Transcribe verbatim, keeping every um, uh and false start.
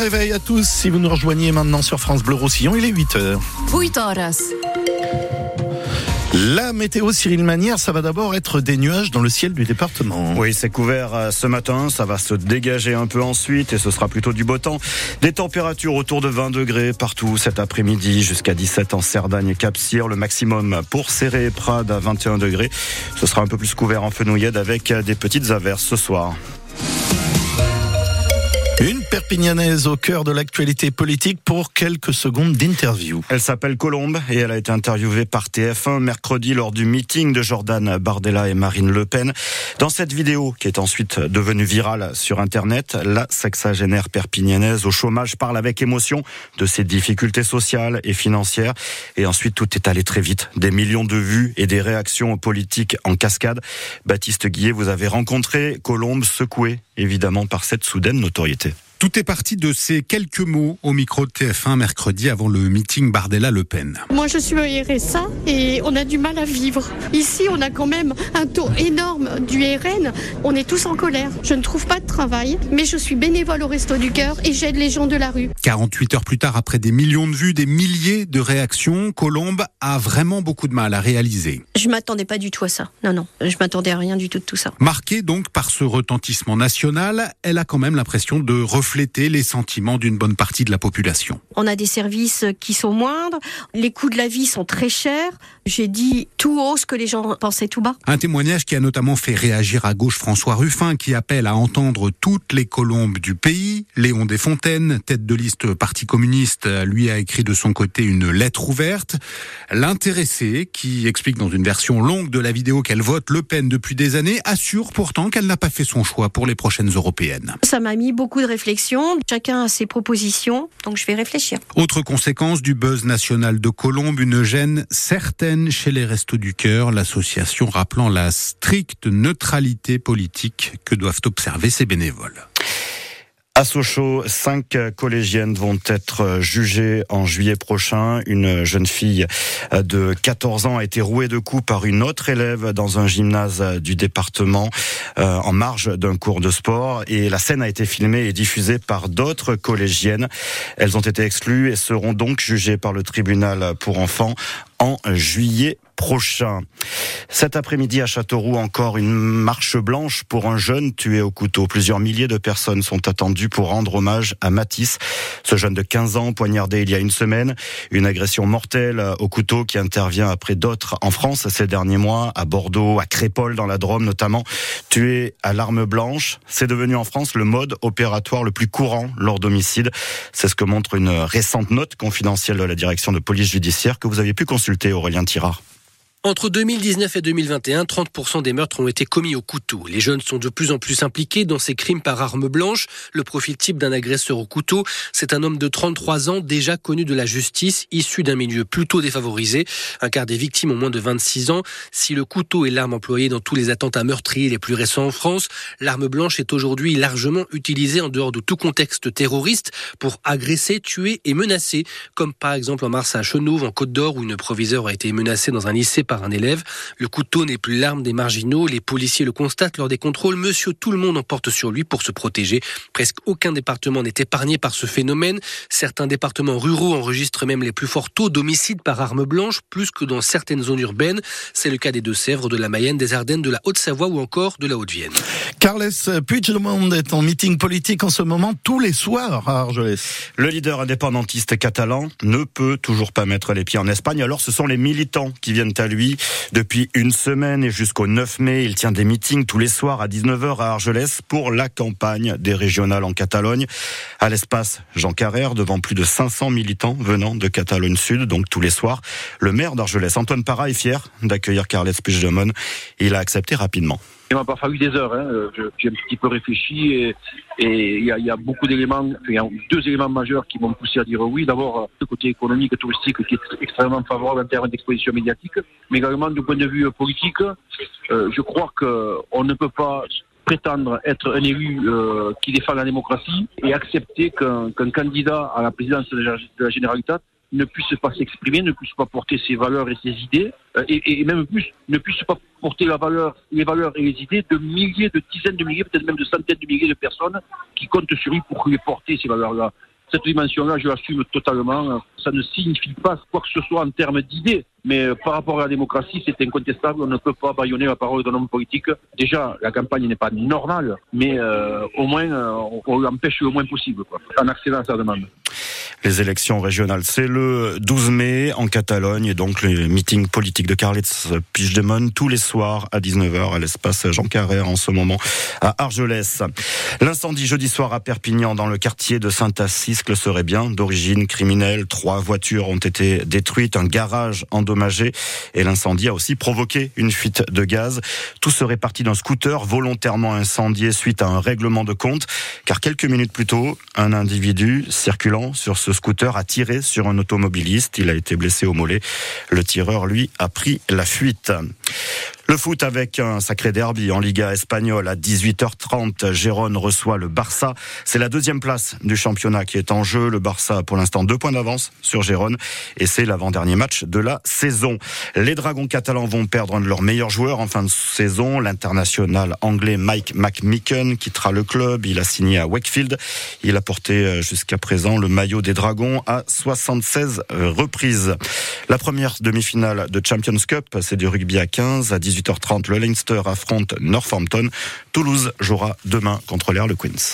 réveil à tous, si vous nous rejoignez maintenant sur France Bleu Roussillon, il est huit heures. huit heures. La météo, Cyril Manière, ça va d'abord être des nuages dans le ciel du département. Oui, c'est couvert ce matin, ça va se dégager un peu ensuite et ce sera plutôt du beau temps. Des températures autour de vingt degrés partout cet après-midi, jusqu'à dix-sept en Cerdagne et Cap-Cyr. Le maximum pour Céré et Prades à vingt et un degrés. Ce sera un peu plus couvert en Fenouillède avec des petites averses ce soir. Une Perpignanaise au cœur de l'actualité politique pour quelques secondes d'interview. Elle s'appelle Colombe et elle a été interviewée par T F un mercredi lors du meeting de Jordan Bardella et Marine Le Pen. Dans cette vidéo, qui est ensuite devenue virale sur Internet, la sexagénaire perpignanaise au chômage parle avec émotion de ses difficultés sociales et financières. Et ensuite, tout est allé très vite. Des millions de vues et des réactions politiques en cascade. Baptiste Guillet, vous avez rencontré Colombe, secouée évidemment par cette soudaine notoriété. Tout est parti de ces quelques mots au micro de T F un mercredi avant le meeting Bardella-Le Pen. Moi je suis au R S A et on a du mal à vivre. Ici on a quand même un taux énorme du R N. On est tous en colère. Je ne trouve pas de travail, mais je suis bénévole au Resto du Cœur et j'aide les gens de la rue. quarante-huit heures plus tard, après des millions de vues, des milliers de réactions, Colombe a vraiment beaucoup de mal à réaliser. Je m'attendais pas du tout à ça. Non, non, je m'attendais à rien du tout de tout ça. Marquée donc par ce retentissement national, elle a quand même l'impression de refléter les sentiments d'une bonne partie de la population. On a des services qui sont moindres, les coûts de la vie sont très chers. J'ai dit tout haut ce que les gens pensaient tout bas. Un témoignage qui a notamment fait réagir à gauche François Ruffin, qui appelle à entendre toutes les Colombes du pays. Léon Desfontaines, tête de liste Parti communiste, lui a écrit de son côté une lettre ouverte. L'intéressée, qui explique dans une version longue de la vidéo qu'elle vote Le Pen depuis des années, assure pourtant qu'elle n'a pas fait son choix pour les prochaines européennes. Ça m'a mis beaucoup de réflexion. Chacun a ses propositions, donc je vais réfléchir. Autre conséquence du buzz national de Colombe, une gêne certaine chez les Restos du Cœur, l'association rappelant la stricte neutralité politique que doivent observer ses bénévoles. À Sochaux, cinq collégiennes vont être jugées en juillet prochain. Une jeune fille de quatorze ans a été rouée de coups par une autre élève dans un gymnase du département euh, en marge d'un cours de sport. Et la scène a été filmée et diffusée par d'autres collégiennes. Elles ont été exclues et seront donc jugées par le tribunal pour enfants en juillet prochain. Cet après-midi à Châteauroux, encore une marche blanche pour un jeune tué au couteau. Plusieurs milliers de personnes sont attendues pour rendre hommage à Mathis, ce jeune de quinze ans poignardé il y a une semaine. Une agression mortelle au couteau qui intervient après d'autres en France ces derniers mois, à Bordeaux, à Crépol dans la Drôme notamment. Tué à l'arme blanche, c'est devenu en France le mode opératoire le plus courant lors d'homicide. C'est ce que montre une récente note confidentielle de la direction de police judiciaire que vous aviez pu consulter, Aurélien Tirard. Entre deux mille dix-neuf et deux mille vingt et un, trente pour cent des meurtres ont été commis au couteau. Les jeunes sont de plus en plus impliqués dans ces crimes par arme blanche. Le profil type d'un agresseur au couteau, c'est un homme de trente-trois ans, déjà connu de la justice, issu d'un milieu plutôt défavorisé. Un quart des victimes ont moins de vingt-six ans. Si le couteau est l'arme employée dans tous les attentats meurtriers les plus récents en France, l'arme blanche est aujourd'hui largement utilisée en dehors de tout contexte terroriste pour agresser, tuer et menacer, comme par exemple en mars à Chenauve, en Côte d'Or, où une proviseure a été menacée dans un lycée par un élève. Le couteau n'est plus l'arme des marginaux. Les policiers le constatent lors des contrôles. Monsieur tout le monde en porte sur lui pour se protéger. Presque aucun département n'est épargné par ce phénomène. Certains départements ruraux enregistrent même les plus forts taux d'homicides par arme blanche, plus que dans certaines zones urbaines. C'est le cas des Deux-Sèvres, de la Mayenne, des Ardennes, de la Haute-Savoie ou encore de la Haute-Vienne. Carles Puigdemont est en meeting politique en ce moment tous les soirs à Argelès. Le leader indépendantiste catalan ne peut toujours pas mettre les pieds en Espagne. Alors ce sont les militants qui viennent à lui. Depuis une semaine et jusqu'au neuf mai, il tient des meetings tous les soirs à dix-neuf heures à Argelès pour la campagne des régionales en Catalogne. À l'espace Jean Carrère, devant plus de cinq cents militants venant de Catalogne Sud, donc tous les soirs. Le maire d'Argelès, Antoine Parra, est fier d'accueillir Carles Puigdemont. Il a accepté rapidement. Il m'a pas fallu des heures, hein. J'ai un petit peu réfléchi et et il y a, il y a beaucoup d'éléments, il y a deux éléments majeurs qui m'ont poussé à dire oui. D'abord, le côté économique et touristique qui est extrêmement favorable en termes d'exposition médiatique, mais également du point de vue politique, euh, je crois qu'on ne peut pas prétendre être un élu euh, qui défend la démocratie et accepter qu'un, qu'un candidat à la présidence de la, de la Généralitat ne puisse pas s'exprimer, ne puisse pas porter ses valeurs et ses idées, euh, et, et même plus, ne puisse pas porter la valeur, les valeurs et les idées de milliers, de dizaines de milliers, peut-être même de centaines de milliers de personnes qui comptent sur lui pour lui porter ces valeurs-là. cette dimension-là, je l'assume totalement. Ça ne signifie pas quoi que ce soit en termes d'idées. Mais par rapport à la démocratie, c'est incontestable. On ne peut pas bâillonner la parole d'un homme politique. Déjà, la campagne n'est pas normale, mais euh, au moins, euh, on l'empêche le moins possible, quoi, en accédant à sa demande. Les élections régionales, c'est le douze mai en Catalogne, et donc le meeting politique de Carles Puigdemont tous les soirs à dix-neuf heures à l'espace Jean Carrère en ce moment à Argelès. L'incendie jeudi soir à Perpignan dans le quartier de Saint-Assiscle serait bien d'origine criminelle. Trois voitures ont été détruites, un garage endommagé, et l'incendie a aussi provoqué une fuite de gaz. Tout serait parti d'un scooter volontairement incendié suite à un règlement de compte, car quelques minutes plus tôt, un individu circulant sur ce scooter a tiré sur un automobiliste. Il a été blessé au mollet. Le tireur, lui, a pris la fuite. Le foot avec un sacré derby en Liga espagnole à dix-huit heures trente. Gérone reçoit le Barça. C'est la deuxième place du championnat qui est en jeu. Le Barça a pour l'instant deux points d'avance sur Gérone et c'est l'avant-dernier match de la saison. Les Dragons catalans vont perdre un de leurs meilleurs joueurs en fin de saison. L'international anglais Mike McMicken quittera le club. Il a signé à Wakefield. Il a porté jusqu'à présent le maillot des Dragons à soixante-seize reprises. La première demi-finale de Champions Cup, c'est du rugby à quinze. À dix-huit heures trente, le Leinster affronte Northampton. Toulouse jouera demain contre les Harlequins.